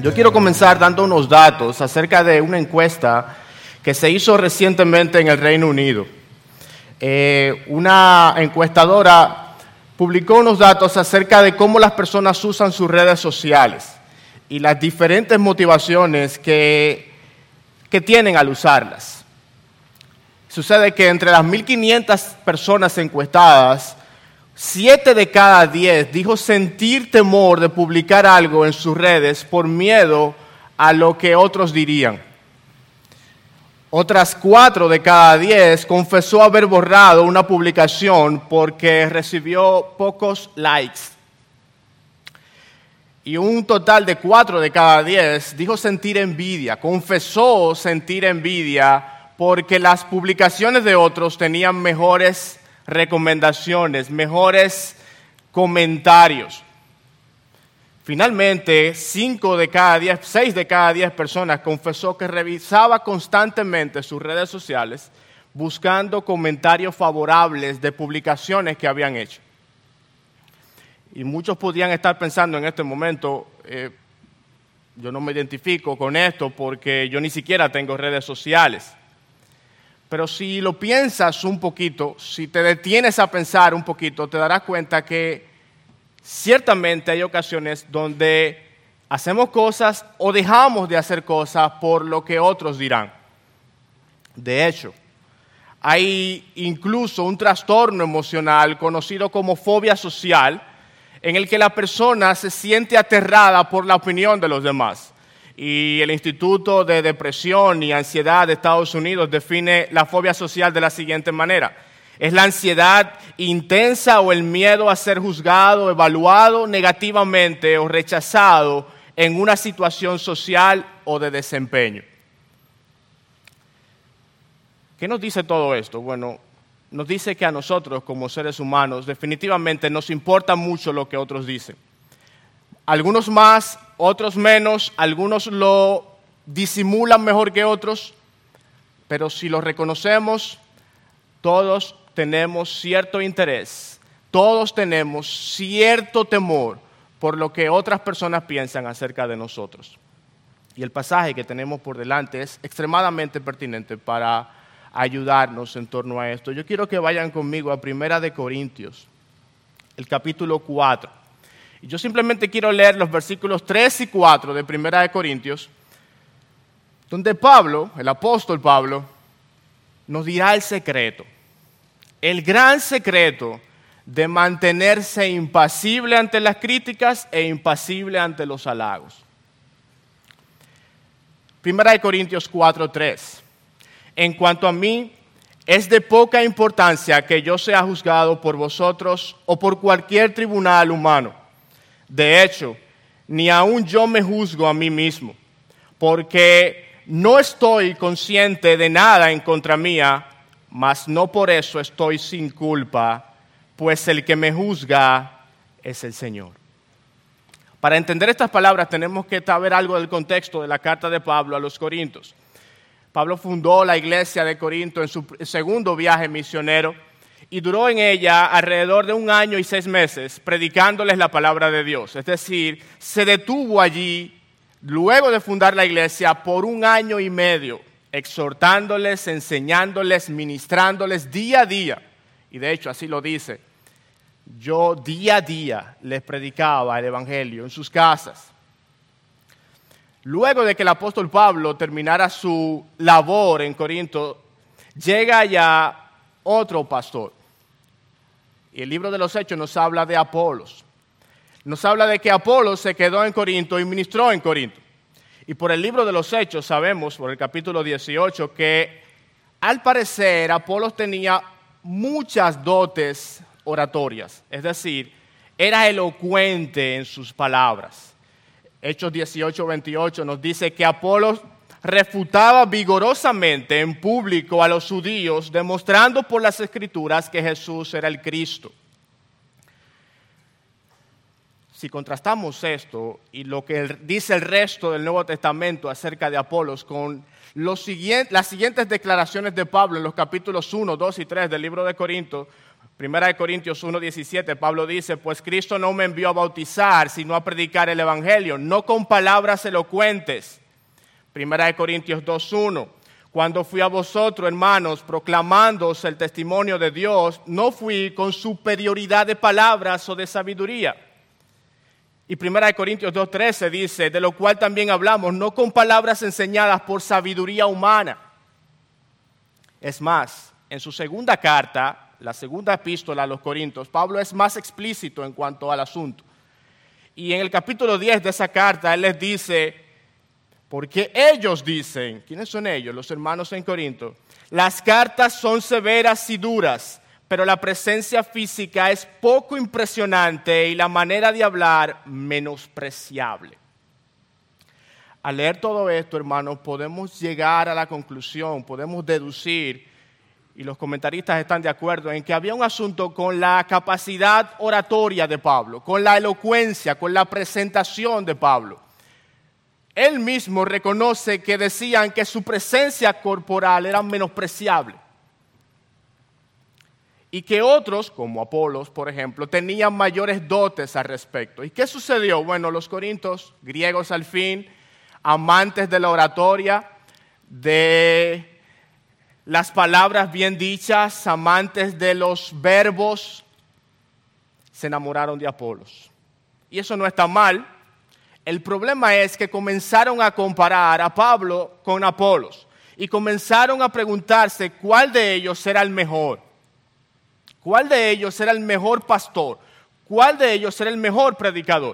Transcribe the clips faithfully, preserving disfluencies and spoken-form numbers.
Yo quiero comenzar dando unos datos acerca de una encuesta que se hizo recientemente en el Reino Unido. Eh, una encuestadora publicó unos datos acerca de cómo las personas usan sus redes sociales y las diferentes motivaciones que, que tienen al usarlas. Sucede que entre las mil quinientas personas encuestadas, siete de cada diez dijo sentir temor de publicar algo en sus redes por miedo a lo que otros dirían. Otras cuatro de cada diez confesó haber borrado una publicación porque recibió pocos likes. Y un total de cuatro de cada diez dijo sentir envidia, confesó sentir envidia porque las publicaciones de otros tenían mejores recomendaciones, mejores comentarios. Finalmente, cinco de cada diez, seis de cada diez personas confesó que revisaba constantemente sus redes sociales buscando comentarios favorables de publicaciones que habían hecho. Y muchos podrían estar pensando en este momento, eh, yo no me identifico con esto porque yo ni siquiera tengo redes sociales. Pero si lo piensas un poquito, si te detienes a pensar un poquito, te darás cuenta que ciertamente hay ocasiones donde hacemos cosas o dejamos de hacer cosas por lo que otros dirán. De hecho, hay incluso un trastorno emocional conocido como fobia social, en el que la persona se siente aterrada por la opinión de los demás. Y el Instituto de Depresión y Ansiedad de Estados Unidos define la fobia social de la siguiente manera. Es la ansiedad intensa o el miedo a ser juzgado, evaluado negativamente o rechazado en una situación social o de desempeño. ¿Qué nos dice todo esto? Bueno, nos dice que a nosotros como seres humanos definitivamente nos importa mucho lo que otros dicen. Algunos más, otros menos, algunos lo disimulan mejor que otros, pero si lo reconocemos, todos tenemos cierto interés, todos tenemos cierto temor por lo que otras personas piensan acerca de nosotros. Y el pasaje que tenemos por delante es extremadamente pertinente para ayudarnos en torno a esto. Yo quiero que vayan conmigo a Primera de Corintios, el capítulo cuatro. Y yo simplemente quiero leer los versículos tres y cuatro de Primera de Corintios, donde Pablo, el apóstol Pablo, nos dirá el secreto, el gran secreto de mantenerse impasible ante las críticas e impasible ante los halagos. Primera de Corintios cuatro, tres. En cuanto a mí, es de poca importancia que yo sea juzgado por vosotros o por cualquier tribunal humano. De hecho, ni aun yo me juzgo a mí mismo, porque no estoy consciente de nada en contra mía, mas no por eso estoy sin culpa, pues el que me juzga es el Señor. Para entender estas palabras tenemos que saber algo del contexto de la carta de Pablo a los Corintios. Pablo fundó la iglesia de Corinto en su segundo viaje misionero y duró en ella alrededor de un año y seis meses predicándoles la palabra de Dios. Es decir, se detuvo allí luego de fundar la iglesia por un año y medio, exhortándoles, enseñándoles, ministrándoles día a día. Y de hecho así lo dice, yo día a día les predicaba el evangelio en sus casas. Luego de que el apóstol Pablo terminara su labor en Corinto, llega allá otro pastor. Y el libro de los Hechos nos habla de Apolos. Nos habla de que Apolos se quedó en Corinto y ministró en Corinto. Y por el libro de los Hechos sabemos, por el capítulo dieciocho, que al parecer Apolos tenía muchas dotes oratorias. Es decir, era elocuente en sus palabras. Hechos dieciocho, veintiocho nos dice que Apolos refutaba vigorosamente en público a los judíos, demostrando por las Escrituras que Jesús era el Cristo. Si contrastamos esto y lo que dice el resto del Nuevo Testamento acerca de Apolos con los siguientes, las siguientes declaraciones de Pablo en los capítulos uno, dos y tres del libro de Corinto, Primera de Corintios uno diecisiete, Pablo dice, pues Cristo no me envió a bautizar, sino a predicar el evangelio, no con palabras elocuentes. Primera de Corintios dos uno, cuando fui a vosotros, hermanos, proclamándoos el testimonio de Dios, no fui con superioridad de palabras o de sabiduría. Y Primera de Corintios dos trece dice, de lo cual también hablamos, no con palabras enseñadas por sabiduría humana. Es más, en su segunda carta, la segunda epístola a los Corintios, Pablo es más explícito en cuanto al asunto. Y en el capítulo diez de esa carta, él les dice, porque ellos dicen, ¿quiénes son ellos? Los hermanos en Corinto. Las cartas son severas y duras, pero la presencia física es poco impresionante y la manera de hablar menospreciable. Al leer todo esto, hermanos, podemos llegar a la conclusión, podemos deducir, y los comentaristas están de acuerdo en que había un asunto con la capacidad oratoria de Pablo, con la elocuencia, con la presentación de Pablo. Él mismo reconoce que decían que su presencia corporal era menospreciable y que otros, como Apolos, por ejemplo, tenían mayores dotes al respecto. ¿Y qué sucedió? Bueno, los corintios, griegos al fin, amantes de la oratoria, de las palabras bien dichas, amantes de los verbos, se enamoraron de Apolos. Y eso no está mal. El problema es que comenzaron a comparar a Pablo con Apolos y comenzaron a preguntarse cuál de ellos era el mejor, cuál de ellos era el mejor pastor, cuál de ellos era el mejor predicador.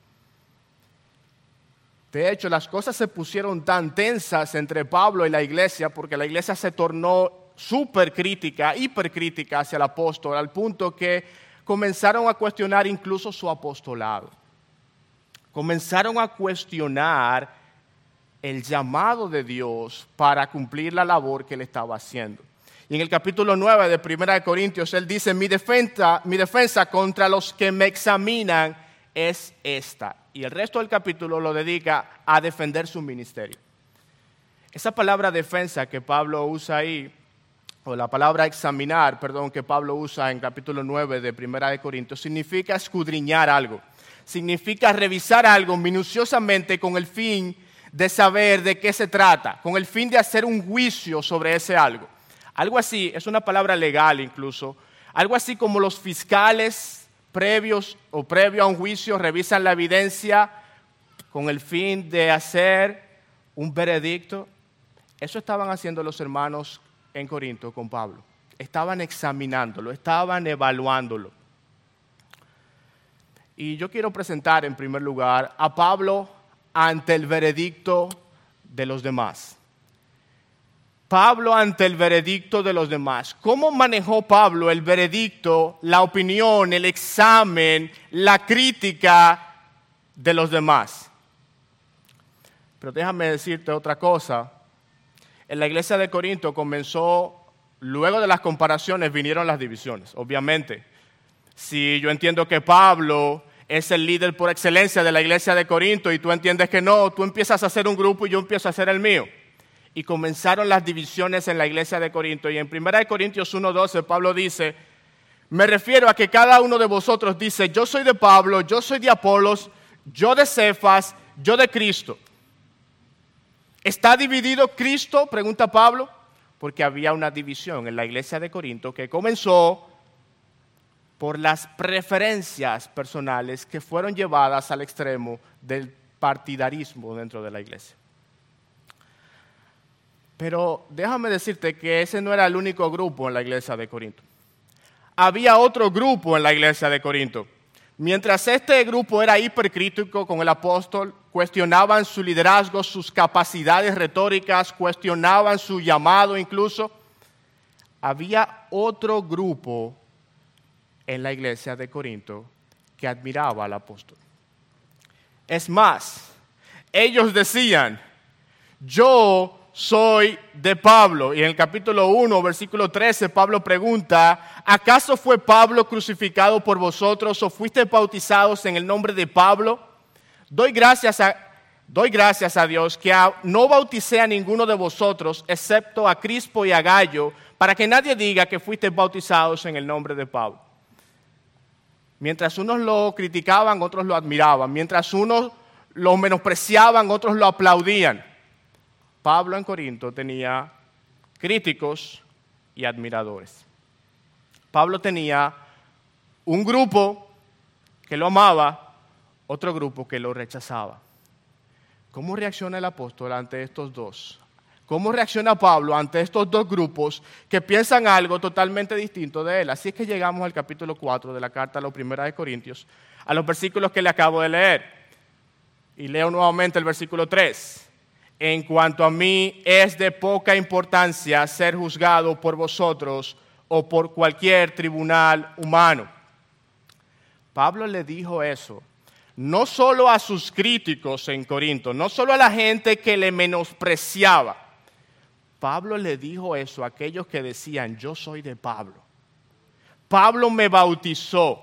De hecho, las cosas se pusieron tan tensas entre Pablo y la iglesia porque la iglesia se tornó súper crítica, hipercrítica hacia el apóstol, al punto que comenzaron a cuestionar incluso su apostolado. Comenzaron a cuestionar el llamado de Dios para cumplir la labor que él estaba haciendo. Y en el capítulo nueve de Primera de Corintios, él dice, mi defensa, mi defensa contra los que me examinan es esta. Y el resto del capítulo lo dedica a defender su ministerio. Esa palabra defensa que Pablo usa ahí, o la palabra examinar, perdón, que Pablo usa en capítulo nueve de Primera de Corintios, significa escudriñar algo. Significa revisar algo minuciosamente con el fin de saber de qué se trata, con el fin de hacer un juicio sobre ese algo. Algo así, es una palabra legal incluso, algo así como los fiscales previos o previo a un juicio revisan la evidencia con el fin de hacer un veredicto. Eso estaban haciendo los hermanos en Corinto con Pablo. Estaban examinándolo, estaban evaluándolo. Y yo quiero presentar en primer lugar a Pablo ante el veredicto de los demás. Pablo ante el veredicto de los demás. ¿Cómo manejó Pablo el veredicto, la opinión, el examen, la crítica de los demás? Pero déjame decirte otra cosa. En la iglesia de Corinto comenzó, luego de las comparaciones vinieron las divisiones, obviamente. Si yo entiendo que Pablo es el líder por excelencia de la iglesia de Corinto y tú entiendes que no, tú empiezas a hacer un grupo y yo empiezo a hacer el mío. Y comenzaron las divisiones en la iglesia de Corinto. Y en Primera de Corintios uno doce Pablo dice, me refiero a que cada uno de vosotros dice, yo soy de Pablo, yo soy de Apolos, yo de Cefas, yo de Cristo. ¿Está dividido Cristo? Pregunta Pablo. Porque había una división en la iglesia de Corinto que comenzó por las preferencias personales que fueron llevadas al extremo del partidarismo dentro de la iglesia. Pero déjame decirte que ese no era el único grupo en la iglesia de Corinto. Había otro grupo en la iglesia de Corinto. Mientras este grupo era hipercrítico con el apóstol, cuestionaban su liderazgo, sus capacidades retóricas, cuestionaban su llamado incluso, había otro grupo en la iglesia de Corinto que admiraba al apóstol. Es más, ellos decían, yo soy de Pablo. Y en el capítulo uno, versículo trece, Pablo pregunta, ¿acaso fue Pablo crucificado por vosotros o fuisteis bautizados en el nombre de Pablo? Doy gracias a, doy gracias a Dios que a, no bauticé a ninguno de vosotros, excepto a Crispo y a Gallo, para que nadie diga que fuiste bautizados en el nombre de Pablo. Mientras unos lo criticaban, otros lo admiraban. Mientras unos lo menospreciaban, otros lo aplaudían. Pablo en Corinto tenía críticos y admiradores. Pablo tenía un grupo que lo amaba, otro grupo que lo rechazaba. ¿Cómo reacciona el apóstol ante estos dos? ¿Cómo reacciona Pablo ante estos dos grupos que piensan algo totalmente distinto de él? Así es que llegamos al capítulo cuatro de la carta a los primeros de Corintios, a los versículos que le acabo de leer. Y leo nuevamente el versículo tres. En cuanto a mí, es de poca importancia ser juzgado por vosotros o por cualquier tribunal humano. Pablo le dijo eso no solo a sus críticos en Corinto, no solo a la gente que le menospreciaba. Pablo le dijo eso a aquellos que decían, yo soy de Pablo. Pablo me bautizó.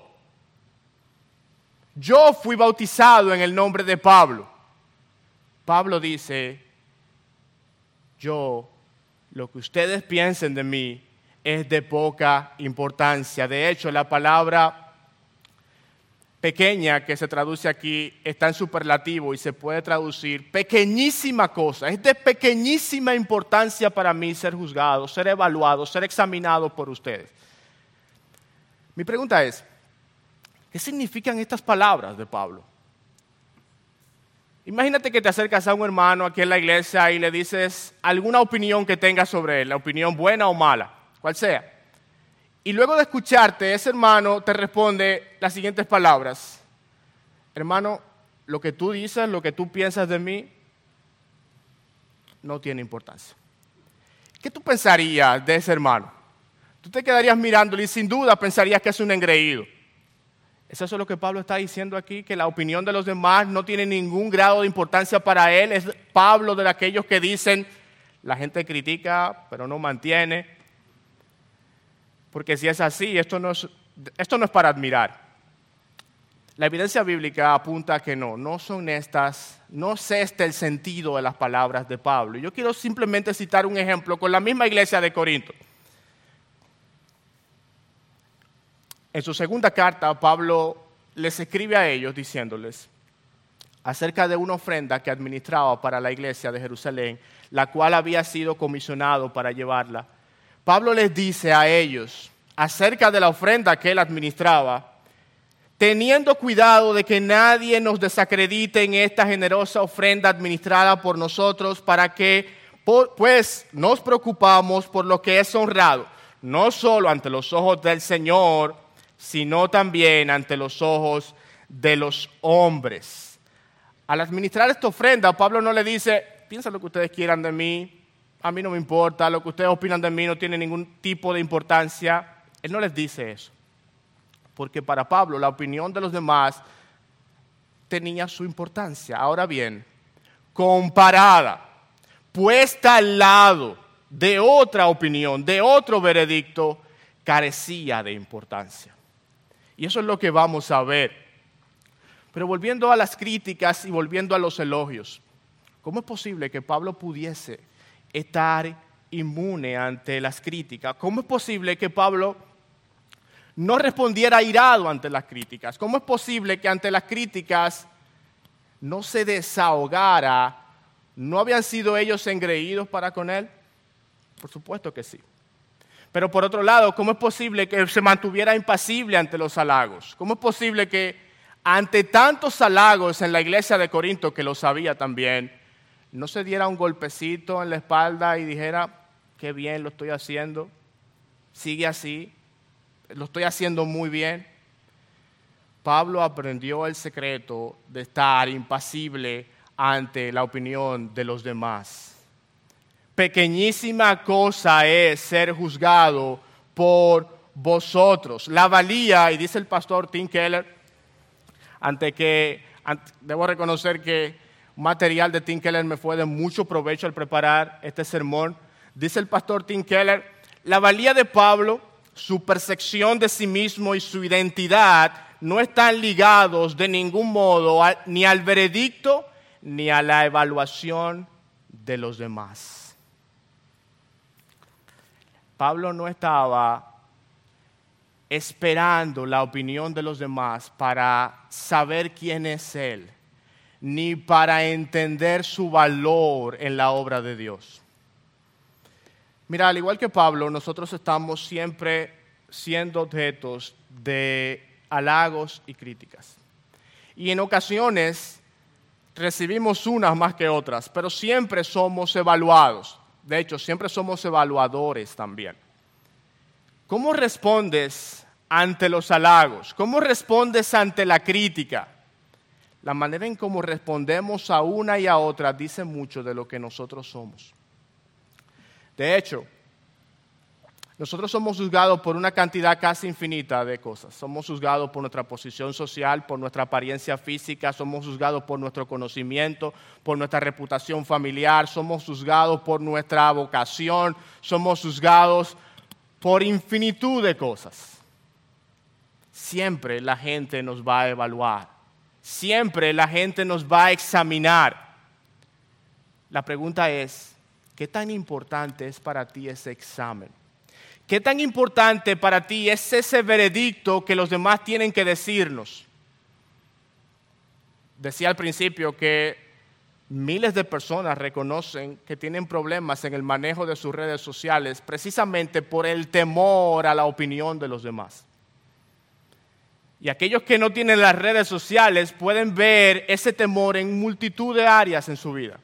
Yo fui bautizado en el nombre de Pablo. Pablo dice, yo, lo que ustedes piensen de mí es de poca importancia. De hecho, la palabra pequeña que se traduce aquí está en superlativo y se puede traducir pequeñísima cosa. Es de pequeñísima importancia para mí ser juzgado, ser evaluado, ser examinado por ustedes. Mi pregunta es, ¿qué significan estas palabras de Pablo? Imagínate que te acercas a un hermano aquí en la iglesia y le dices alguna opinión que tengas sobre él, la opinión buena o mala, cual sea. Y luego de escucharte, ese hermano te responde las siguientes palabras. Hermano, lo que tú dices, lo que tú piensas de mí, no tiene importancia. ¿Qué tú pensarías de ese hermano? Tú te quedarías mirándolo y sin duda pensarías que es un engreído. ¿Es eso lo que Pablo está diciendo aquí? Que la opinión de los demás no tiene ningún grado de importancia para él. Es Pablo de aquellos que dicen, la gente critica, pero no mantiene. Porque si es así, esto no es, esto no es para admirar. La evidencia bíblica apunta a que no, no son estas, no es este el sentido de las palabras de Pablo. Yo quiero simplemente citar un ejemplo con la misma iglesia de Corinto. En su segunda carta, Pablo les escribe a ellos diciéndoles acerca de una ofrenda que administraba para la iglesia de Jerusalén, la cual había sido comisionado para llevarla. Pablo les dice a ellos acerca de la ofrenda que él administraba, teniendo cuidado de que nadie nos desacredite en esta generosa ofrenda administrada por nosotros, para que pues nos preocupamos por lo que es honrado, no solo ante los ojos del Señor, sino también ante los ojos de los hombres. Al administrar esta ofrenda, Pablo no le dice, piensa lo que ustedes quieran de mí, a mí no me importa, lo que ustedes opinan de mí no tiene ningún tipo de importancia. Él no les dice eso, porque para Pablo la opinión de los demás tenía su importancia. Ahora bien, comparada, puesta al lado de otra opinión, de otro veredicto, carecía de importancia. Y eso es lo que vamos a ver. Pero volviendo a las críticas y volviendo a los elogios, ¿cómo es posible que Pablo pudiese estar inmune ante las críticas? ¿Cómo es posible que Pablo no respondiera airado ante las críticas? ¿Cómo es posible que ante las críticas no se desahogara? ¿No habían sido ellos engreídos para con él? Por supuesto que sí. Pero por otro lado, ¿cómo es posible que se mantuviera impasible ante los halagos? ¿Cómo es posible que ante tantos halagos en la iglesia de Corinto, que lo sabía también, no se diera un golpecito en la espalda y dijera, qué bien lo estoy haciendo, sigue así, lo estoy haciendo muy bien? Pablo aprendió el secreto de estar impasible ante la opinión de los demás. Pequeñísima cosa es ser juzgado por vosotros. La valía, y dice el pastor Tim Keller, ante que, ante, debo reconocer que material de Tim Keller me fue de mucho provecho al preparar este sermón. Dice el pastor Tim Keller, la valía de Pablo, su percepción de sí mismo y su identidad no están ligados de ningún modo a, ni al veredicto ni a la evaluación de los demás. Pablo no estaba esperando la opinión de los demás para saber quién es él, ni para entender su valor en la obra de Dios. Mira, al igual que Pablo, nosotros estamos siempre siendo objetos de halagos y críticas. Y en ocasiones recibimos unas más que otras, pero siempre somos evaluados. De hecho, siempre somos evaluadores también. ¿Cómo respondes ante los halagos? ¿Cómo respondes ante la crítica? La manera en cómo respondemos a una y a otra dice mucho de lo que nosotros somos. De hecho, nosotros somos juzgados por una cantidad casi infinita de cosas. Somos juzgados por nuestra posición social, por nuestra apariencia física, somos juzgados por nuestro conocimiento, por nuestra reputación familiar, somos juzgados por nuestra vocación, somos juzgados por infinitud de cosas. Siempre la gente nos va a evaluar, siempre la gente nos va a examinar. La pregunta es, ¿qué tan importante es para ti ese examen? ¿Qué tan importante para ti es ese veredicto que los demás tienen que decirnos? Decía al principio que miles de personas reconocen que tienen problemas en el manejo de sus redes sociales precisamente por el temor a la opinión de los demás. Y aquellos que no tienen las redes sociales pueden ver ese temor en multitud de áreas en su vida.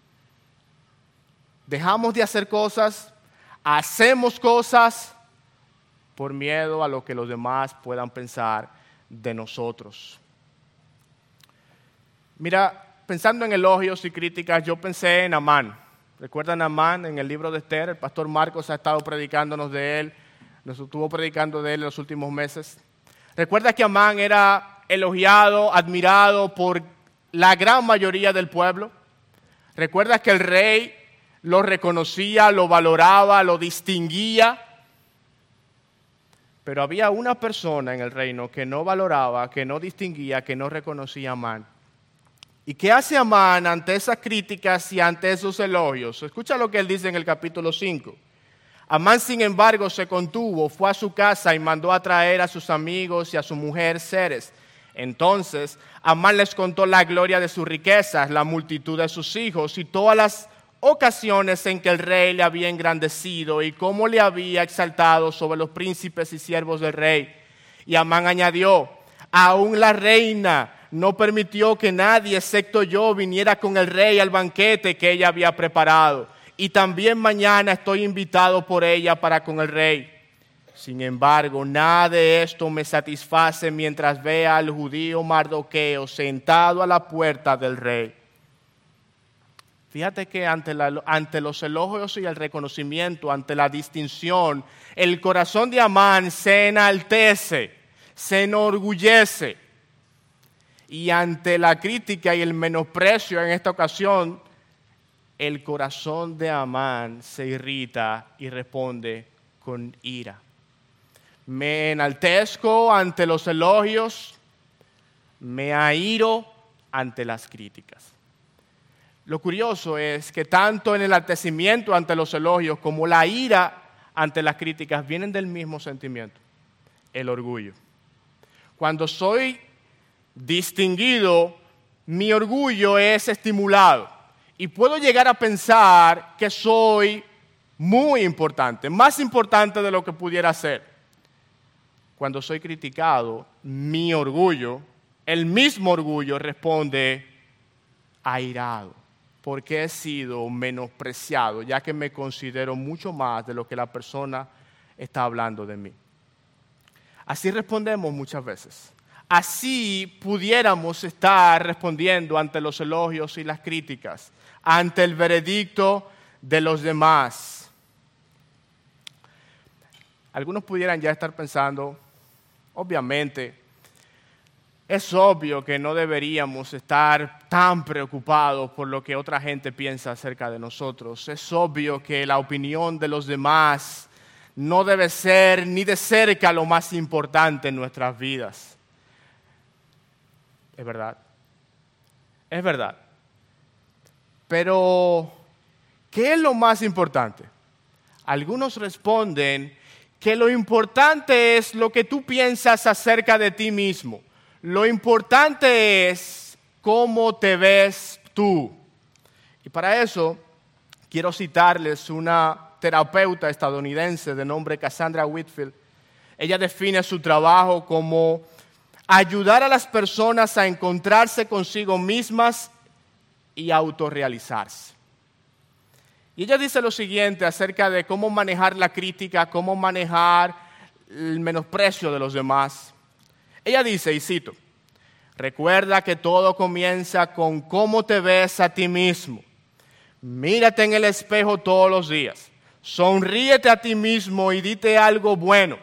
Dejamos de hacer cosas, hacemos cosas por miedo a lo que los demás puedan pensar de nosotros. Mira, pensando en elogios y críticas, yo pensé en Amán. ¿Recuerdan a Amán en el libro de Esther? El pastor Marcos ha estado predicándonos de él, nos estuvo predicando de él en los últimos meses. ¿Recuerda que Amán era elogiado, admirado por la gran mayoría del pueblo? ¿Recuerda que el rey lo reconocía, lo valoraba, lo distinguía? Pero había una persona en el reino que no valoraba, que no distinguía, que no reconocía a Amán. ¿Y qué hace Amán ante esas críticas y ante esos elogios? Escucha lo que él dice en el capítulo cinco. Amán, sin embargo, se contuvo, fue a su casa y mandó a traer a sus amigos y a su mujer Zeres. Entonces, Amán les contó la gloria de sus riquezas, la multitud de sus hijos y todas las ocasiones en que el rey le había engrandecido y cómo le había exaltado sobre los príncipes y siervos del rey. Y Amán añadió, aún la reina no permitió que nadie excepto yo viniera con el rey al banquete que ella había preparado. Y también mañana estoy invitado por ella para con el rey. Sin embargo, nada de esto me satisface mientras vea al judío Mardoqueo sentado a la puerta del rey. Fíjate que ante, la, ante los elogios y el reconocimiento, ante la distinción, el corazón de Amán se enaltece, se enorgullece. Y ante la crítica y el menosprecio en esta ocasión, el corazón de Amán se irrita y responde con ira. Me enaltezco ante los elogios, me airo ante las críticas. Lo curioso es que tanto el enaltecimiento ante los elogios como la ira ante las críticas vienen del mismo sentimiento, el orgullo. Cuando soy distinguido, mi orgullo es estimulado y puedo llegar a pensar que soy muy importante, más importante de lo que pudiera ser. Cuando soy criticado, mi orgullo, el mismo orgullo responde airado, porque he sido menospreciado, ya que me considero mucho más de lo que la persona está hablando de mí. Así respondemos muchas veces. Así pudiéramos estar respondiendo ante los elogios y las críticas, ante el veredicto de los demás. Algunos pudieran ya estar pensando, obviamente, es obvio que no deberíamos estar tan preocupados por lo que otra gente piensa acerca de nosotros. Es obvio que la opinión de los demás no debe ser ni de cerca lo más importante en nuestras vidas. Es verdad, es verdad. Pero, ¿qué es lo más importante? Algunos responden que lo importante es lo que tú piensas acerca de ti mismo. Lo importante es cómo te ves tú. Y para eso quiero citarles una terapeuta estadounidense de nombre Cassandra Whitfield. Ella define su trabajo como ayudar a las personas a encontrarse consigo mismas y autorrealizarse. Y ella dice lo siguiente acerca de cómo manejar la crítica, cómo manejar el menosprecio de los demás. Ella dice, y cito, recuerda que todo comienza con cómo te ves a ti mismo. Mírate en el espejo todos los días. Sonríete a ti mismo y dite algo bueno.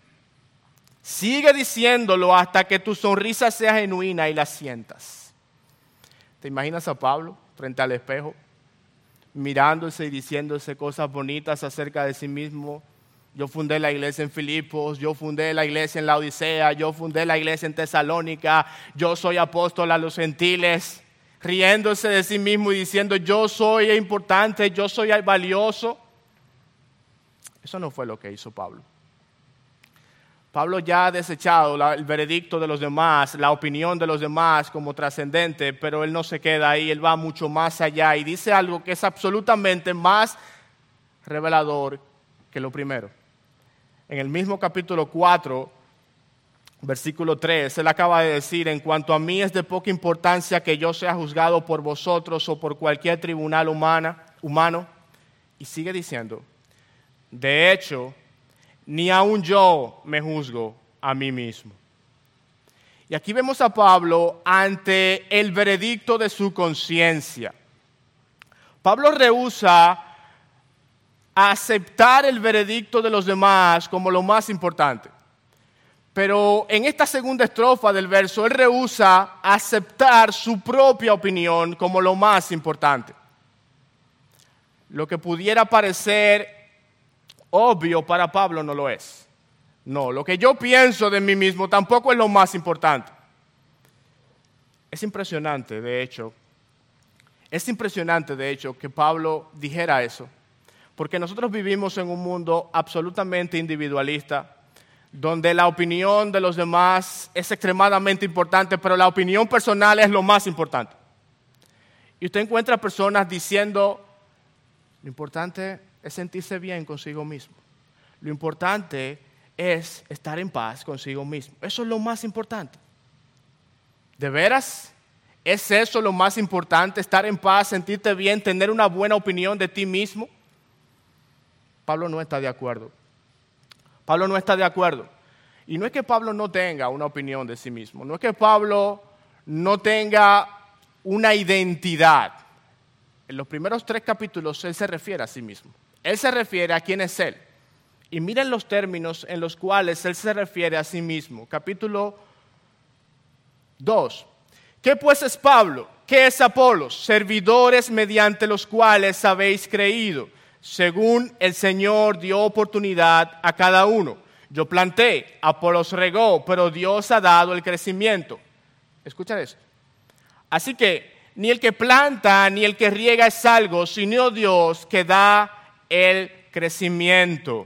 Sigue diciéndolo hasta que tu sonrisa sea genuina y la sientas. ¿Te imaginas a Pablo frente al espejo, mirándose y diciéndose cosas bonitas acerca de sí mismo? Yo fundé la iglesia en Filipos, yo fundé la iglesia en la Odisea, yo fundé la iglesia en Tesalónica, yo soy apóstol a los gentiles, riéndose de sí mismo y diciendo yo soy importante, yo soy valioso. Eso no fue lo que hizo Pablo. Pablo ya ha desechado la, el veredicto de los demás, la opinión de los demás como trascendente, pero él no se queda ahí, él va mucho más allá y dice algo que es absolutamente más revelador que lo primero. En el mismo capítulo cuatro, versículo tres, él acaba de decir, en cuanto a mí es de poca importancia que yo sea juzgado por vosotros o por cualquier tribunal humana, humano, y sigue diciendo, de hecho, ni aun yo me juzgo a mí mismo. Y aquí vemos a Pablo ante el veredicto de su conciencia. Pablo rehúsa aceptar el veredicto de los demás como lo más importante. Pero en esta segunda estrofa del verso, él rehúsa aceptar su propia opinión como lo más importante. Lo que pudiera parecer obvio para Pablo no lo es. No, lo que yo pienso de mí mismo tampoco es lo más importante. Es impresionante, de hecho, es impresionante, de hecho, que Pablo dijera eso, porque nosotros vivimos en un mundo absolutamente individualista, donde la opinión de los demás es extremadamente importante, pero la opinión personal es lo más importante. Y usted encuentra personas diciendo, lo importante es sentirse bien consigo mismo. Lo importante es estar en paz consigo mismo. Eso es lo más importante. ¿De veras? ¿Es eso lo más importante? Estar en paz, sentirte bien, tener una buena opinión de ti mismo. Pablo no está de acuerdo. Pablo no está de acuerdo. Y no es que Pablo no tenga una opinión de sí mismo. No es que Pablo no tenga una identidad. En los primeros tres capítulos él se refiere a sí mismo. Él se refiere a quién es él. Y miren los términos en los cuales él se refiere a sí mismo. Capítulo dos. ¿Qué pues es Pablo? ¿Qué es Apolos? Servidores mediante los cuales habéis creído, según el Señor dio oportunidad a cada uno. Yo planté, Apolos regó, pero Dios ha dado el crecimiento. Escucha eso. Así que ni el que planta ni el que riega es algo, sino Dios que da el crecimiento.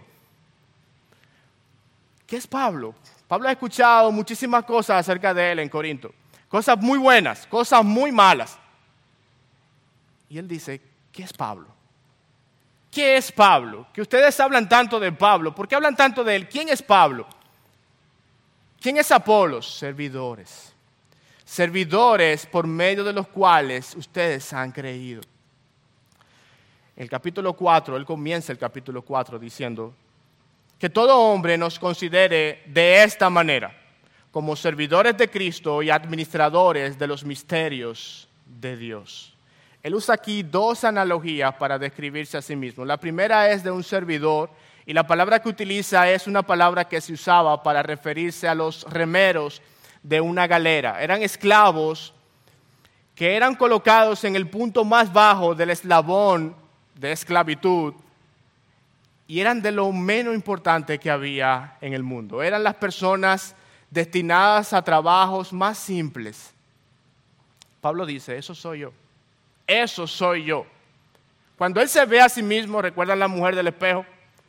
¿Qué es Pablo? Pablo ha escuchado muchísimas cosas acerca de él en Corinto. Cosas muy buenas, cosas muy malas. Y él dice, ¿qué es Pablo? ¿Qué es Pablo? Que ustedes hablan tanto de Pablo. ¿Por qué hablan tanto de él? ¿Quién es Pablo? ¿Quién es Apolos? Servidores. Servidores por medio de los cuales ustedes han creído. El capítulo cuatro, él comienza el capítulo cuatro diciendo que todo hombre nos considere de esta manera, como servidores de Cristo y administradores de los misterios de Dios. Él usa aquí dos analogías para describirse a sí mismo. La primera es de un servidor y la palabra que utiliza es una palabra que se usaba para referirse a los remeros de una galera. Eran esclavos que eran colocados en el punto más bajo del eslabón de esclavitud y eran de lo menos importante que había en el mundo. Eran las personas destinadas a trabajos más simples. Pablo dice, eso soy yo, eso soy yo. Cuando él se ve a sí mismo, ¿recuerdan la mujer del espejo?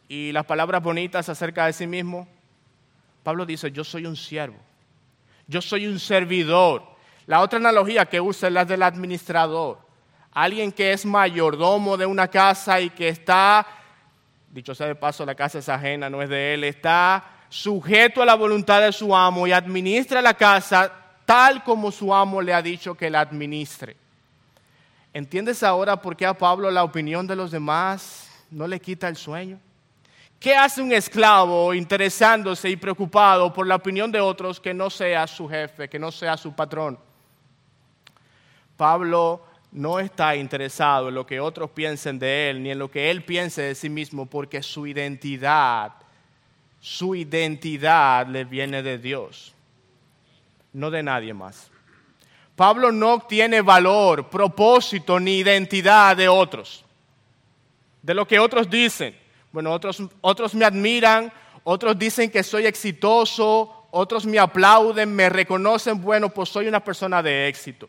y las palabras bonitas acerca de sí mismo, Pablo dice, yo soy un siervo, yo soy un servidor. La otra analogía que usa es la del administrador. Alguien que es mayordomo de una casa y que está, dicho sea de paso, la casa es ajena, no es de él, está sujeto a la voluntad de su amo y administra la casa tal como su amo le ha dicho que la administre. ¿Entiendes ahora por qué a Pablo la opinión de los demás no le quita el sueño? ¿Qué hace un esclavo interesándose y preocupado por la opinión de otros que no sea su jefe, que no sea su patrón? Pablo no está interesado en lo que otros piensen de él, ni en lo que él piense de sí mismo, porque su identidad, su identidad le viene de Dios, no de nadie más. Pablo no obtiene valor, propósito ni identidad de otros, de lo que otros dicen. Bueno, otros, otros me admiran, otros dicen que soy exitoso, otros me aplauden, me reconocen, bueno, pues soy una persona de éxito.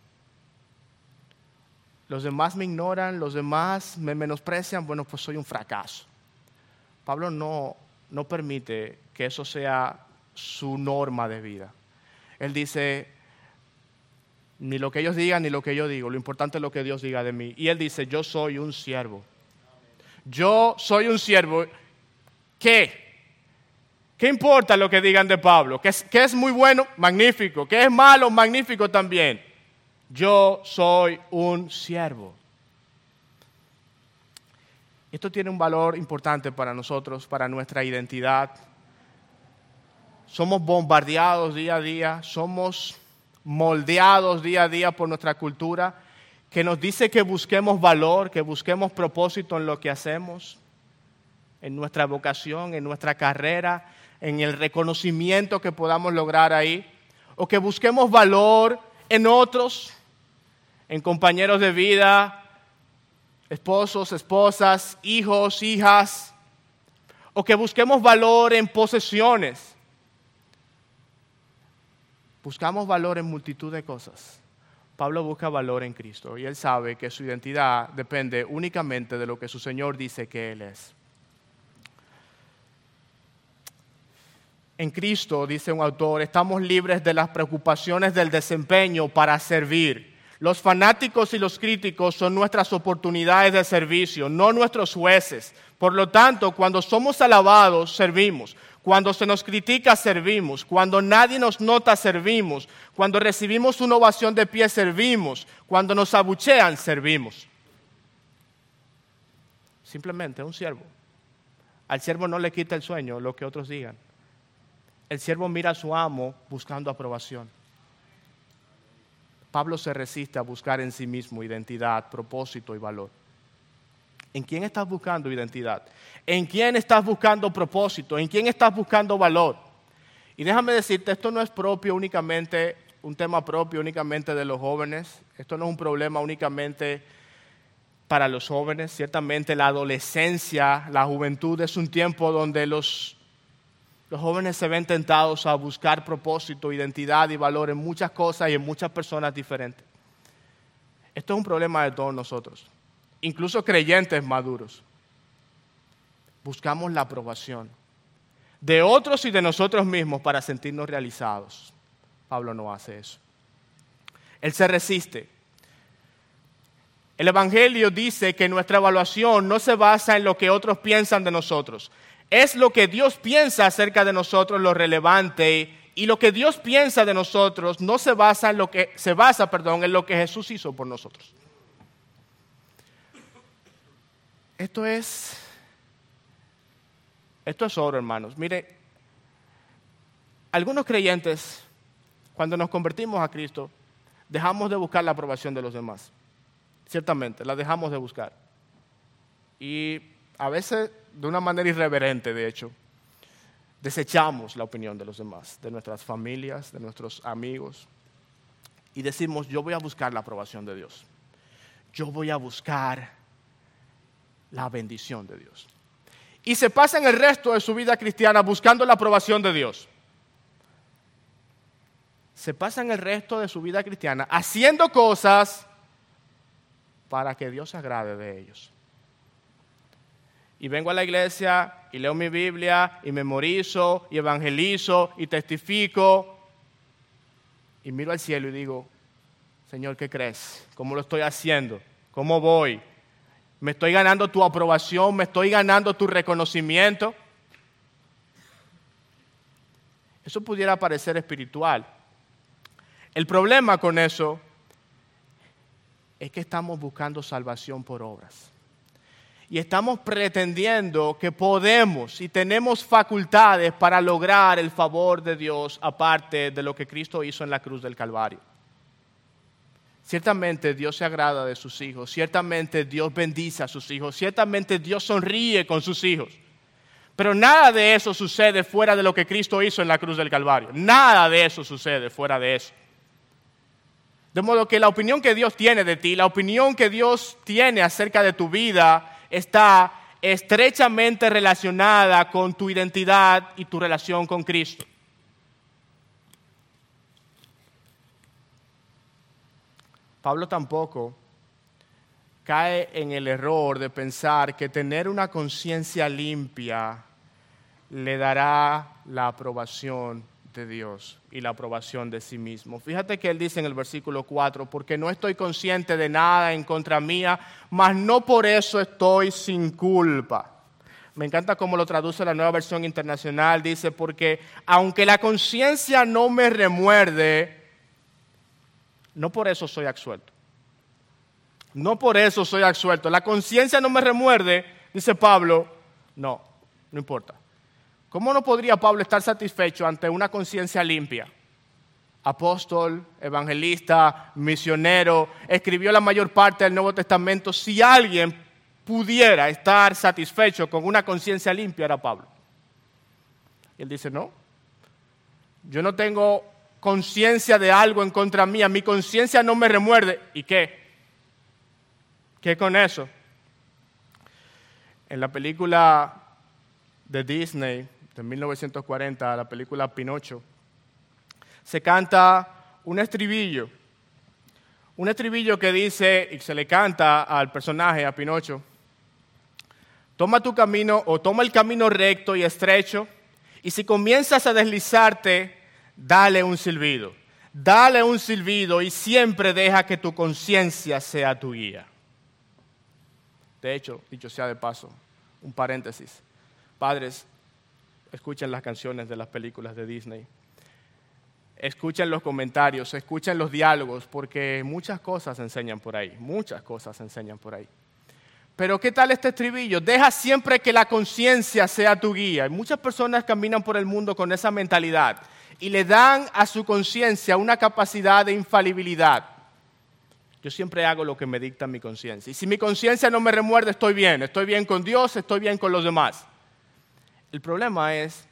Los demás me ignoran, los demás me menosprecian, bueno, pues soy un fracaso. Pablo no, no permite que eso sea su norma de vida. Él dice, ni lo que ellos digan, ni lo que yo digo, lo importante es lo que Dios diga de mí. Y él dice, yo soy un siervo. Yo soy un siervo. ¿Qué? ¿Qué importa lo que digan de Pablo? ¿Que es, que es muy bueno? Magnífico. ¿Que es malo? Magnífico también. Yo soy un siervo. Esto tiene un valor importante para nosotros, para nuestra identidad. Somos bombardeados día a día, somos moldeados día a día por nuestra cultura, que nos dice que busquemos valor, que busquemos propósito en lo que hacemos, en nuestra vocación, en nuestra carrera, en el reconocimiento que podamos lograr ahí, o que busquemos valor en otros, en compañeros de vida, esposos, esposas, hijos, hijas, o que busquemos valor en posesiones. Buscamos valor en multitud de cosas. Pablo busca valor en Cristo y él sabe que su identidad depende únicamente de lo que su Señor dice que Él es. En Cristo, dice un autor, estamos libres de las preocupaciones del desempeño para servir. Los fanáticos y los críticos son nuestras oportunidades de servicio, no nuestros jueces. Por lo tanto, cuando somos alabados, servimos. Cuando se nos critica, servimos. Cuando nadie nos nota, servimos. Cuando recibimos una ovación de pie, servimos. Cuando nos abuchean, servimos. Simplemente un siervo. Al siervo no le quita el sueño lo que otros digan. El siervo mira a su amo buscando aprobación. Pablo se resiste a buscar en sí mismo identidad, propósito y valor. ¿En quién estás buscando identidad? ¿En quién estás buscando propósito? ¿En quién estás buscando valor? Y déjame decirte, esto no es propio únicamente, un tema propio únicamente de los jóvenes. Esto no es un problema únicamente para los jóvenes. Ciertamente la adolescencia, la juventud es un tiempo donde los, los jóvenes se ven tentados a buscar propósito, identidad y valor en muchas cosas y en muchas personas diferentes. Esto es un problema de todos nosotros. Incluso creyentes maduros, buscamos la aprobación de otros y de nosotros mismos para sentirnos realizados. Pablo no hace eso. Él se resiste. El Evangelio dice que nuestra evaluación no se basa en lo que otros piensan de nosotros. Es lo que Dios piensa acerca de nosotros lo relevante, y lo que Dios piensa de nosotros no se basa en lo que se basa, perdón, en lo que Jesús hizo por nosotros. Esto es, esto es oro, hermanos. Mire, algunos creyentes, cuando nos convertimos a Cristo, dejamos de buscar la aprobación de los demás. Ciertamente, la dejamos de buscar. Y a veces, de una manera irreverente, de hecho, desechamos la opinión de los demás, de nuestras familias, de nuestros amigos, y decimos, yo voy a buscar la aprobación de Dios. Yo voy a buscar la bendición de Dios. Y se pasan el resto de su vida cristiana buscando la aprobación de Dios. Se pasan el resto de su vida cristiana haciendo cosas para que Dios se agrade de ellos. Y vengo a la iglesia y leo mi Biblia y memorizo y evangelizo y testifico. Y miro al cielo y digo, Señor, ¿qué crees? ¿Cómo lo estoy haciendo? ¿Cómo voy? ¿Me estoy ganando tu aprobación? ¿Me estoy ganando tu reconocimiento? Eso pudiera parecer espiritual. El problema con eso es que estamos buscando salvación por obras. Y estamos pretendiendo que podemos y tenemos facultades para lograr el favor de Dios aparte de lo que Cristo hizo en la cruz del Calvario. Ciertamente Dios se agrada de sus hijos, ciertamente Dios bendice a sus hijos, ciertamente Dios sonríe con sus hijos. Pero nada de eso sucede fuera de lo que Cristo hizo en la cruz del Calvario. Nada de eso sucede fuera de eso. De modo que la opinión que Dios tiene de ti, la opinión que Dios tiene acerca de tu vida, está estrechamente relacionada con tu identidad y tu relación con Cristo. Pablo tampoco cae en el error de pensar que tener una conciencia limpia le dará la aprobación de Dios y la aprobación de sí mismo. Fíjate que él dice en el versículo cuatro, porque no estoy consciente de nada en contra mía, mas no por eso estoy sin culpa. Me encanta cómo lo traduce la Nueva Versión Internacional, dice, porque aunque la conciencia no me remuerde, no por eso soy absuelto. No por eso soy absuelto. La conciencia no me remuerde, dice Pablo, no, no importa. ¿Cómo no podría Pablo estar satisfecho ante una conciencia limpia? Apóstol, evangelista, misionero, escribió la mayor parte del Nuevo Testamento. Si alguien pudiera estar satisfecho con una conciencia limpia, era Pablo. Y él dice, no, yo no tengo conciencia de algo en contra mía, mi conciencia no me remuerde. ¿Y qué? ¿Qué con eso? En la película de Disney de mil novecientos cuarenta, la película Pinocho, se canta un estribillo, un estribillo que dice, y se le canta al personaje, a Pinocho, toma tu camino o toma el camino recto y estrecho, y si comienzas a deslizarte, dale un silbido, dale un silbido y siempre deja que tu conciencia sea tu guía. De hecho, dicho sea de paso, un paréntesis, padres, escuchen las canciones de las películas de Disney. Escuchen los comentarios, escuchen los diálogos, porque muchas cosas se enseñan por ahí, muchas cosas se enseñan por ahí. Pero ¿qué tal este estribillo? Deja siempre que la conciencia sea tu guía. Muchas personas caminan por el mundo con esa mentalidad y le dan a su conciencia una capacidad de infalibilidad. Yo siempre hago lo que me dicta mi conciencia. Y si mi conciencia no me remuerde, estoy bien. Estoy bien con Dios, estoy bien con los demás. El problema es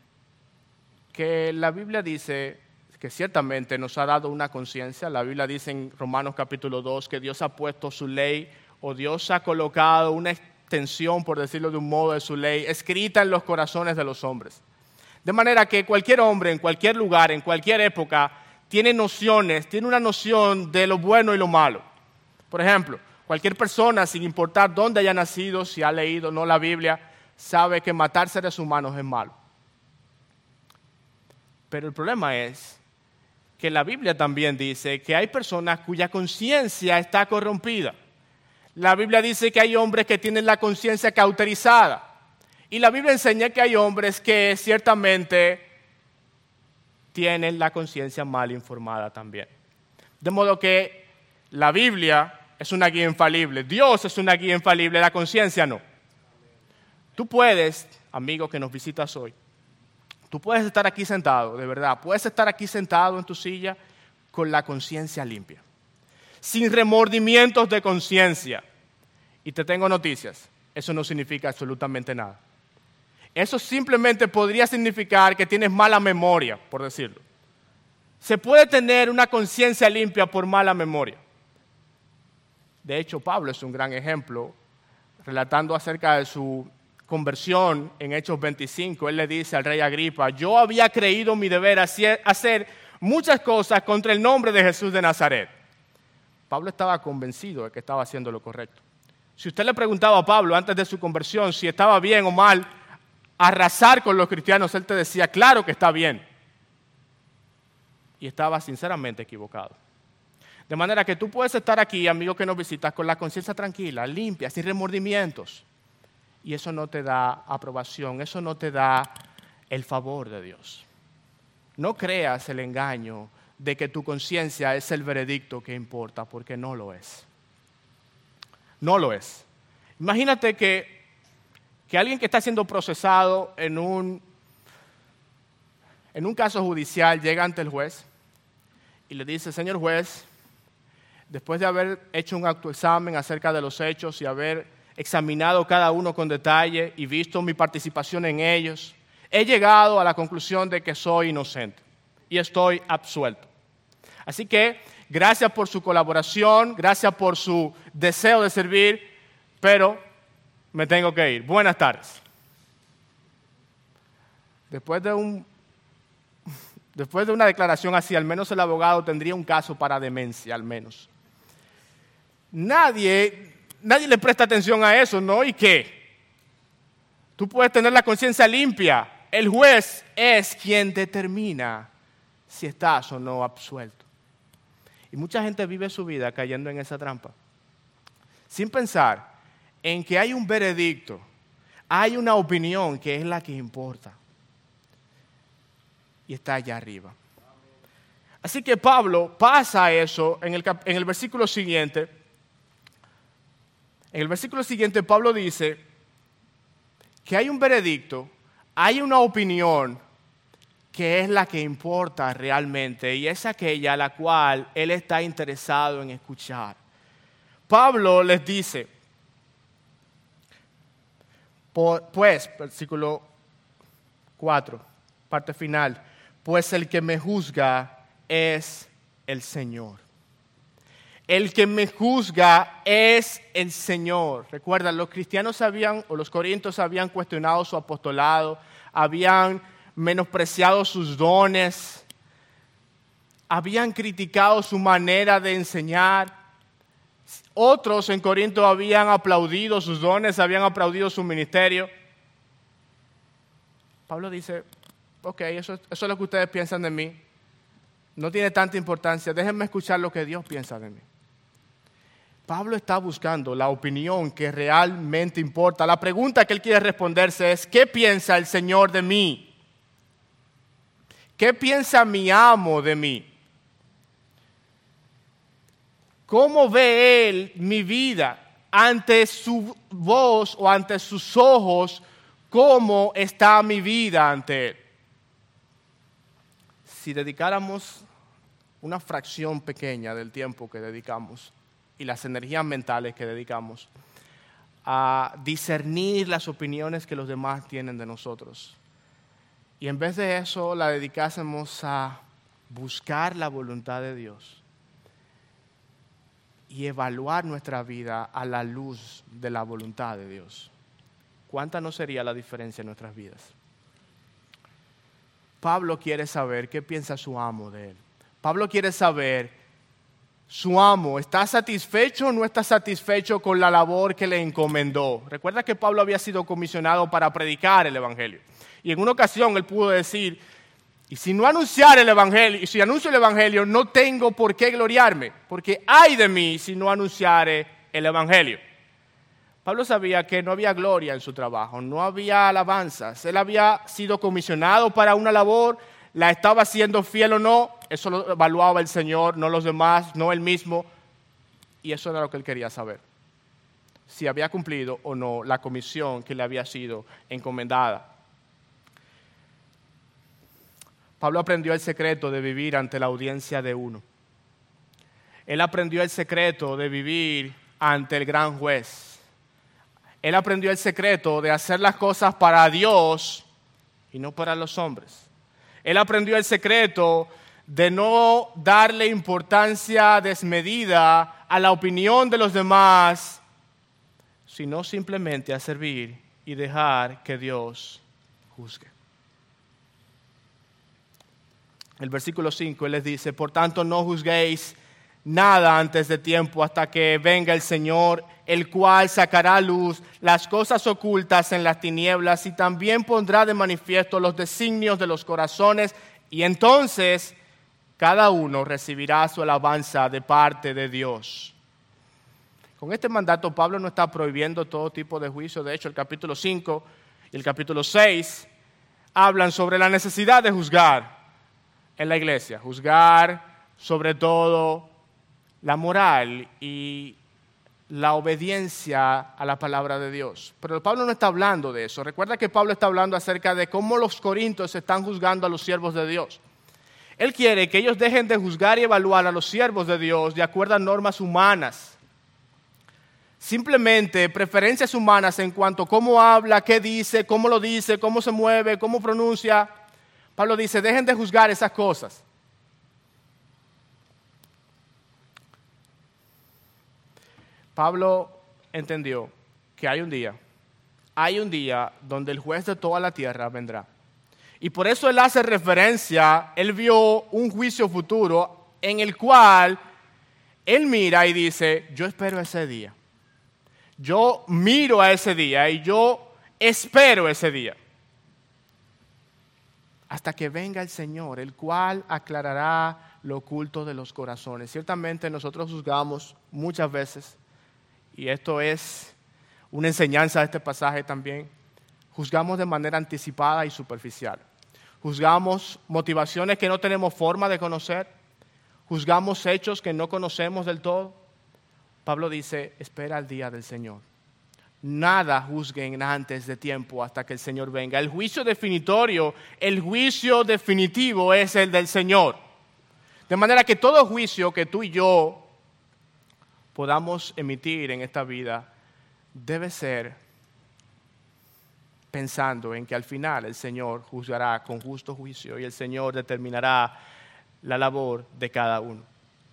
que la Biblia dice que ciertamente nos ha dado una conciencia. La Biblia dice en Romanos capítulo dos que Dios ha puesto su ley o Dios ha colocado una extensión, por decirlo de un modo, de su ley escrita en los corazones de los hombres. De manera que cualquier hombre en cualquier lugar, en cualquier época, tiene nociones, tiene una noción de lo bueno y lo malo. Por ejemplo, cualquier persona, sin importar dónde haya nacido, si ha leído o no la Biblia, sabe que matar seres humanos es malo. Pero el problema es que la Biblia también dice que hay personas cuya conciencia está corrompida. La Biblia dice que hay hombres que tienen la conciencia cauterizada. Y la Biblia enseña que hay hombres que ciertamente tienen la conciencia mal informada también. De modo que la Biblia es una guía infalible, Dios es una guía infalible, la conciencia no. Tú puedes, amigo que nos visitas hoy, tú puedes estar aquí sentado, de verdad, puedes estar aquí sentado en tu silla con la conciencia limpia, sin remordimientos de conciencia. Y te tengo noticias, eso no significa absolutamente nada. Eso simplemente podría significar que tienes mala memoria, por decirlo. Se puede tener una conciencia limpia por mala memoria. De hecho, Pablo es un gran ejemplo, relatando acerca de su conversión en Hechos veinticinco. Él le dice al rey Agripa, yo había creído mi deber hacer muchas cosas contra el nombre de Jesús de Nazaret. Pablo estaba convencido de que estaba haciendo lo correcto. Si usted le preguntaba a Pablo antes de su conversión si estaba bien o mal arrasar con los cristianos, él te decía, claro que está bien. Y estaba sinceramente equivocado. De manera que tú puedes estar aquí, amigo que nos visitas, con la conciencia tranquila, limpia, sin remordimientos. Y eso no te da aprobación, eso no te da el favor de Dios. No creas el engaño de que tu conciencia es el veredicto que importa, porque no lo es. No lo es. Imagínate que, que alguien que está siendo procesado en un, en un caso judicial llega ante el juez y le dice, señor juez, después de haber hecho un autoexamen acerca de los hechos y haber examinado cada uno con detalle y visto mi participación en ellos, he llegado a la conclusión de que soy inocente y estoy absuelto. Así que, gracias por su colaboración, gracias por su deseo de servir, pero me tengo que ir. Buenas tardes. Después de un, después de una declaración así, al menos el abogado tendría un caso para demencia, al menos. Nadie, nadie le presta atención a eso, ¿no? ¿Y qué? Tú puedes tener la conciencia limpia. El juez es quien determina si estás o no absuelto. Y mucha gente vive su vida cayendo en esa trampa, sin pensar en que hay un veredicto, hay una opinión que es la que importa. Y está allá arriba. Así que Pablo pasa eso en el, en el versículo siguiente. En el versículo siguiente Pablo dice que hay un veredicto, hay una opinión que es la que importa realmente y es aquella a la cual él está interesado en escuchar. Pablo les dice, pues, versículo cuatro, parte final, pues el que me juzga es el Señor. El que me juzga es el Señor. Recuerda, los cristianos habían, o los corintios habían cuestionado su apostolado, habían menospreciado sus dones, habían criticado su manera de enseñar. Otros en Corinto habían aplaudido sus dones, habían aplaudido su ministerio. Pablo dice, ok, eso, eso es lo que ustedes piensan de mí. No tiene tanta importancia, déjenme escuchar lo que Dios piensa de mí. Pablo está buscando la opinión que realmente importa. La pregunta que él quiere responderse es, ¿qué piensa el Señor de mí? ¿Qué piensa mi amo de mí? ¿Cómo ve él mi vida ante su voz o ante sus ojos? ¿Cómo está mi vida ante él? Si dedicáramos una fracción pequeña del tiempo que dedicamos y las energías mentales que dedicamos a discernir las opiniones que los demás tienen de nosotros, y en vez de eso la dedicásemos a buscar la voluntad de Dios y evaluar nuestra vida a la luz de la voluntad de Dios, ¿cuánta no sería la diferencia en nuestras vidas? Pablo quiere saber qué piensa su amo de él. Pablo quiere saber, su amo, ¿está satisfecho o no está satisfecho con la labor que le encomendó? Recuerda que Pablo había sido comisionado para predicar el Evangelio. Y en una ocasión él pudo decir, y si no anunciar el Evangelio, y si anuncio el Evangelio, no tengo por qué gloriarme, porque ay de mí si no anunciare el Evangelio. Pablo sabía que no había gloria en su trabajo, no había alabanzas. Él había sido comisionado para una labor, la estaba haciendo fiel o no, eso lo evaluaba el Señor, no los demás, no él mismo. Y eso era lo que él quería saber, si había cumplido o no la comisión que le había sido encomendada. Pablo aprendió el secreto de vivir ante la audiencia de uno. Él aprendió el secreto de vivir ante el gran juez. Él aprendió el secreto de hacer las cosas para Dios y no para los hombres. Él aprendió el secreto de no darle importancia desmedida a la opinión de los demás, sino simplemente a servir y dejar que Dios juzgue. El versículo cinco, él les dice, por tanto no juzguéis nada antes de tiempo hasta que venga el Señor, el cual sacará a luz las cosas ocultas en las tinieblas y también pondrá de manifiesto los designios de los corazones, y entonces cada uno recibirá su alabanza de parte de Dios. Con este mandato Pablo no está prohibiendo todo tipo de juicio. De hecho, el capítulo cinco y el capítulo seis hablan sobre la necesidad de juzgar en la iglesia, juzgar sobre todo la moral y la obediencia a la palabra de Dios. Pero Pablo no está hablando de eso. Recuerda que Pablo está hablando acerca de cómo los corintios están juzgando a los siervos de Dios. Él quiere que ellos dejen de juzgar y evaluar a los siervos de Dios de acuerdo a normas humanas. Simplemente preferencias humanas en cuanto a cómo habla, qué dice, cómo lo dice, cómo se mueve, cómo pronuncia. Pablo dice, dejen de juzgar esas cosas. Pablo entendió que hay un día, hay un día donde el juez de toda la tierra vendrá. Y por eso él hace referencia, él vio un juicio futuro en el cual él mira y dice, yo espero ese día. Yo miro a ese día y yo espero ese día. Hasta que venga el Señor, el cual aclarará lo oculto de los corazones. Ciertamente nosotros juzgamos muchas veces, y esto es una enseñanza de este pasaje también, juzgamos de manera anticipada y superficial. Juzgamos motivaciones que no tenemos forma de conocer. Juzgamos hechos que no conocemos del todo. Pablo dice, espera el día del Señor. Nada juzguen antes de tiempo hasta que el Señor venga. El juicio definitorio, el juicio definitivo es el del Señor. De manera que todo juicio que tú y yo podamos emitir en esta vida debe ser pensando en que al final el Señor juzgará con justo juicio y el Señor determinará la labor de cada uno.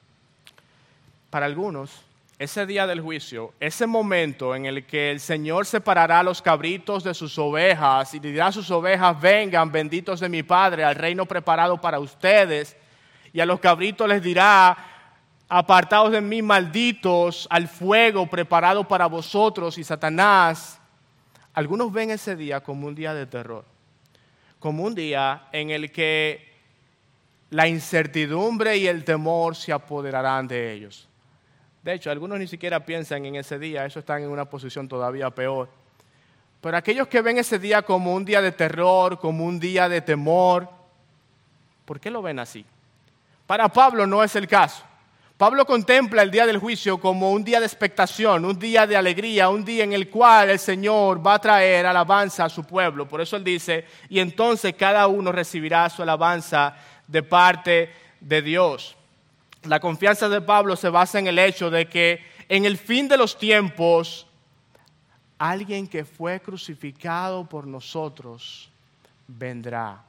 Para algunos, ese día del juicio, ese momento en el que el Señor separará a los cabritos de sus ovejas y dirá a sus ovejas, vengan, benditos de mi Padre, al reino preparado para ustedes, y a los cabritos les dirá, apartaos de mí, malditos, al fuego preparado para vosotros y Satanás. Algunos ven ese día como un día de terror, como un día en el que la incertidumbre y el temor se apoderarán de ellos. De hecho, algunos ni siquiera piensan en ese día, ellos están en una posición todavía peor. Pero aquellos que ven ese día como un día de terror, como un día de temor, ¿por qué lo ven así? Para Pablo no es el caso. Pablo contempla el día del juicio como un día de expectación, un día de alegría, un día en el cual el Señor va a traer alabanza a su pueblo. Por eso él dice, y entonces cada uno recibirá su alabanza de parte de Dios. La confianza de Pablo se basa en el hecho de que en el fin de los tiempos, alguien que fue crucificado por nosotros vendrá.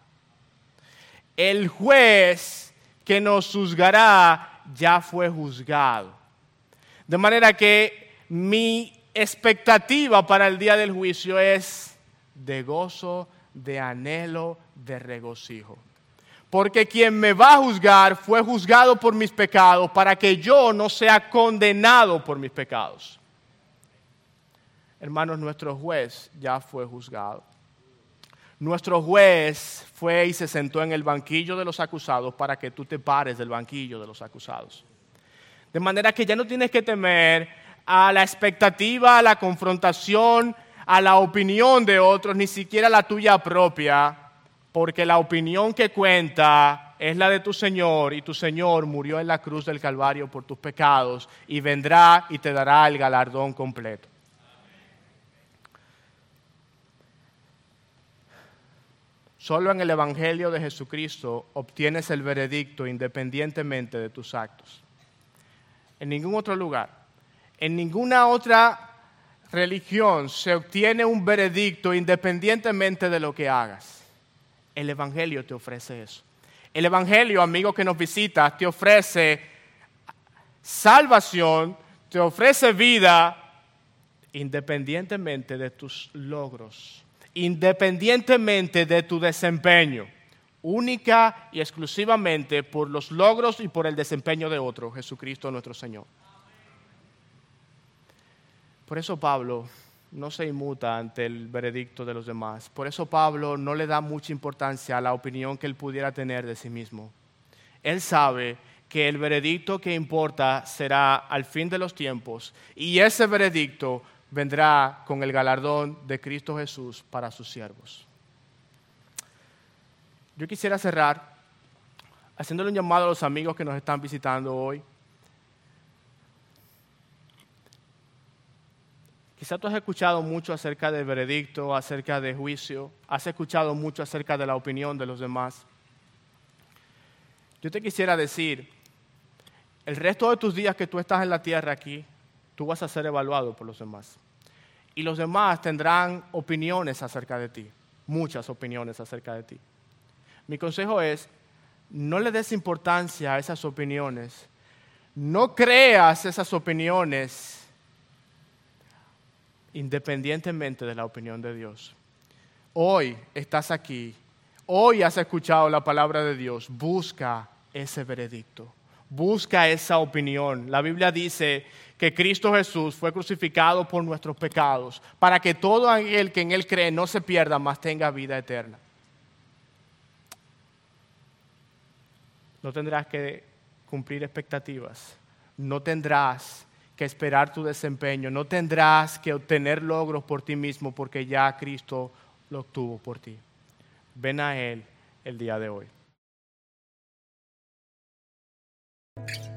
El juez que nos juzgará ya fue juzgado. De manera que mi expectativa para el día del juicio es de gozo, de anhelo, de regocijo. Porque quien me va a juzgar fue juzgado por mis pecados para que yo no sea condenado por mis pecados. Hermanos, nuestro juez ya fue juzgado. Nuestro juez fue y se sentó en el banquillo de los acusados para que tú te pares del banquillo de los acusados. De manera que ya no tienes que temer a la expectativa, a la confrontación, a la opinión de otros, ni siquiera la tuya propia, porque la opinión que cuenta es la de tu Señor y tu Señor murió en la cruz del Calvario por tus pecados y vendrá y te dará el galardón completo. Solo en el Evangelio de Jesucristo obtienes el veredicto independientemente de tus actos. En ningún otro lugar, en ninguna otra religión se obtiene un veredicto independientemente de lo que hagas. El Evangelio te ofrece eso. El Evangelio, amigo que nos visitas, te ofrece salvación, te ofrece vida independientemente de tus logros, independientemente de tu desempeño. única y exclusivamente por los logros y por el desempeño de otro, Jesucristo nuestro Señor. Por eso Pablo no se inmuta ante el veredicto de los demás. Por eso Pablo no le da mucha importancia a la opinión que él pudiera tener de sí mismo. Él sabe que el veredicto que importa será al fin de los tiempos, y ese veredicto vendrá con el galardón de Cristo Jesús para sus siervos. Yo quisiera cerrar haciéndole un llamado a los amigos que nos están visitando hoy. Quizá tú has escuchado mucho acerca del veredicto, acerca del juicio, has escuchado mucho acerca de la opinión de los demás. Yo te quisiera decir, el resto de tus días que tú estás en la tierra aquí, tú vas a ser evaluado por los demás. Y los demás tendrán opiniones acerca de ti, muchas opiniones acerca de ti. Mi consejo es, no le des importancia a esas opiniones, no creas esas opiniones independientemente de la opinión de Dios. Hoy estás aquí, hoy has escuchado la palabra de Dios, busca ese veredicto, busca esa opinión. La Biblia dice que Cristo Jesús fue crucificado por nuestros pecados, para que todo aquel que en Él cree no se pierda, mas tenga vida eterna. No tendrás que cumplir expectativas, no tendrás que esperar tu desempeño, no tendrás que obtener logros por ti mismo, porque ya Cristo lo obtuvo por ti. Ven a Él el día de hoy.